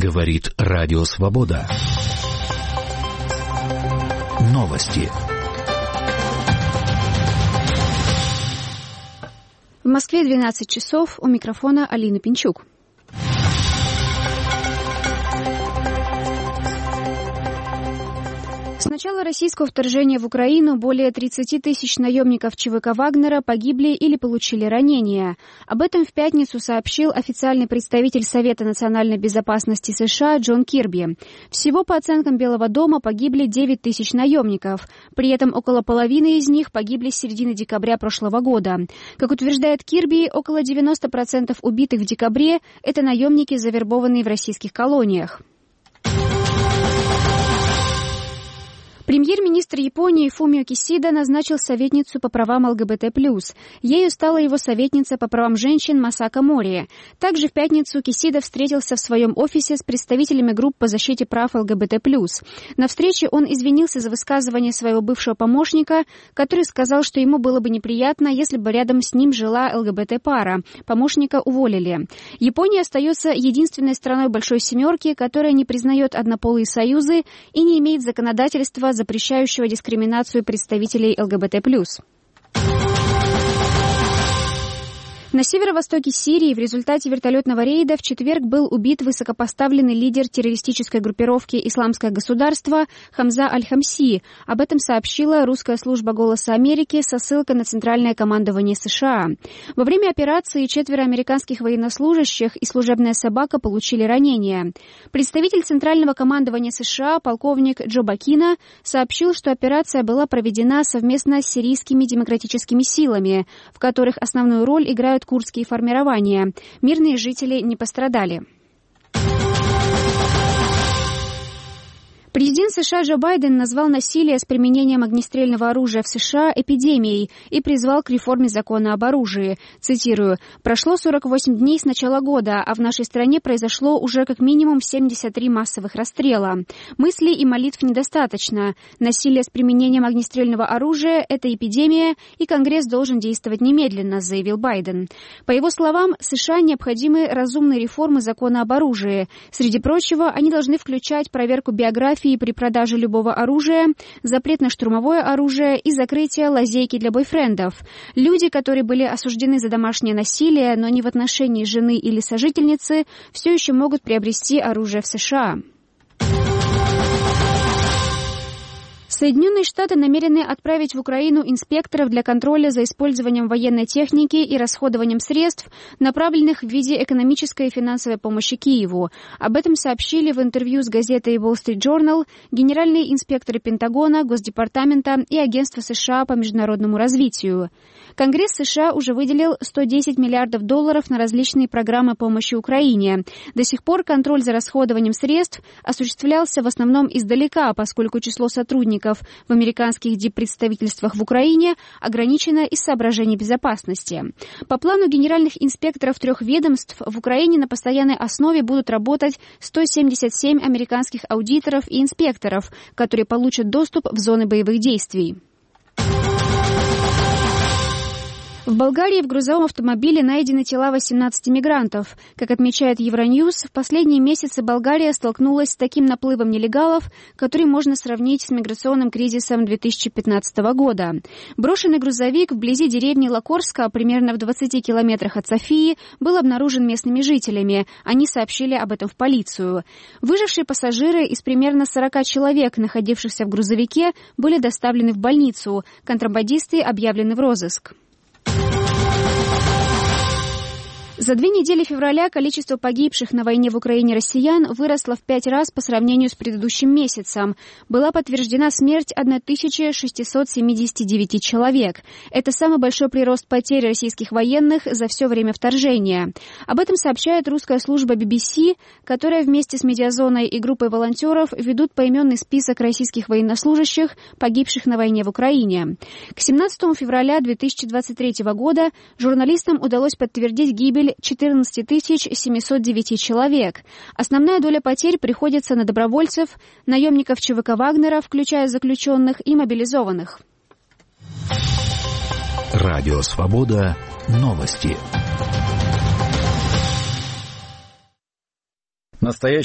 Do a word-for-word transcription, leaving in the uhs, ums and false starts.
Говорит Радио Свобода. Новости. В Москве двенадцать часов. У микрофона Алина Пинчук. С начала российского вторжения в Украину более тридцати тысяч наемников ЧВК «Вагнера» погибли или получили ранения. Об этом в пятницу сообщил официальный представитель Совета национальной безопасности США Джон Кирби. Всего, по оценкам Белого дома, погибли девять тысяч наемников. При этом около половины из них погибли с середины декабря прошлого года. Как утверждает Кирби, около девяноста процентов убитых в декабре – это наемники, завербованные в российских колониях. Премьер-министр Японии Фумио Кисида назначил советницу по правам ЛГБТ+. Ею стала его советница по правам женщин Масака Мори. Также в пятницу Кисида встретился в своем офисе с представителями групп по защите прав ЛГБТ+. На встрече он извинился за высказывание своего бывшего помощника, который сказал, что ему было бы неприятно, если бы рядом с ним жила ЛГБТ-пара. Помощника уволили. Япония остается единственной страной Большой Семерки, которая не признает однополые союзы и не имеет законодательства, запрещающего дискриминацию представителей ЛГБТ+. На северо-востоке Сирии в результате вертолетного рейда в четверг был убит высокопоставленный лидер террористической группировки «Исламское государство» Хамза Аль-Хамси. Об этом сообщила русская служба «Голоса Америки» со ссылкой на Центральное командование США. Во время операции четверо американских военнослужащих и служебная собака получили ранения. Представитель Центрального командования США, полковник Джо Бакина, сообщил, что операция была проведена совместно с сирийскими демократическими силами, в которых основную роль играют курдские формирования. Мирные жители не пострадали. Президент США Джо Байден назвал насилие с применением огнестрельного оружия в США эпидемией и призвал к реформе закона об оружии. Цитирую: «Прошло сорок восемь дней с начала года, а в нашей стране произошло уже как минимум семьдесят три массовых расстрела. Мыслей и молитв недостаточно. Насилие с применением огнестрельного оружия – это эпидемия, и Конгресс должен действовать немедленно», заявил Байден. По его словам, США необходимы разумные реформы закона об оружии. Среди прочего, они должны включать проверку биографии при продаже любого оружия, запрет на штурмовое оружие и закрытие лазейки для бойфрендов. Люди, которые были осуждены за домашнее насилие, но не в отношении жены или сожительницы, все еще могут приобрести оружие в США. Соединенные Штаты намерены отправить в Украину инспекторов для контроля за использованием военной техники и расходованием средств, направленных в виде экономической и финансовой помощи Киеву. Об этом сообщили в интервью с газетой Wall Street Journal генеральные инспекторы Пентагона, Госдепартамента и Агентства США по международному развитию. Конгресс США уже выделил сто десять миллиардов долларов на различные программы помощи Украине. До сих пор контроль за расходованием средств осуществлялся в основном издалека, поскольку число сотрудников в американских диппредставительствах в Украине ограничено из соображений безопасности. По плану генеральных инспекторов трех ведомств в Украине на постоянной основе будут работать сто семьдесят семь американских аудиторов и инспекторов, которые получат доступ в зоны боевых действий. В Болгарии в грузовом автомобиле найдены тела восемнадцати мигрантов. Как отмечает Евроньюз, в последние месяцы Болгария столкнулась с таким наплывом нелегалов, который можно сравнить с миграционным кризисом две тысячи пятнадцатого года. Брошенный грузовик вблизи деревни Лакорска, примерно в двадцати километрах от Софии, был обнаружен местными жителями. Они сообщили об этом в полицию. Выжившие пассажиры из примерно сорока человек, находившихся в грузовике, были доставлены в больницу. Контрабандисты объявлены в розыск. За две недели февраля количество погибших на войне в Украине россиян выросло в пять раз по сравнению с предыдущим месяцем. Была подтверждена смерть тысяча шестьсот семьдесят девять человек. Это самый большой прирост потерь российских военных за все время вторжения. Об этом сообщает русская служба би би си, которая вместе с Медиазоной и группой волонтеров ведут поименный список российских военнослужащих, погибших на войне в Украине. К семнадцатому февраля две тысячи двадцать третьего года журналистам удалось подтвердить гибель четырнадцать тысяч семьсот девять человек. Основная доля потерь приходится на добровольцев, наемников ЧВК «Вагнера», включая заключенных и мобилизованных. Радио «Свобода». Новости. Настоящий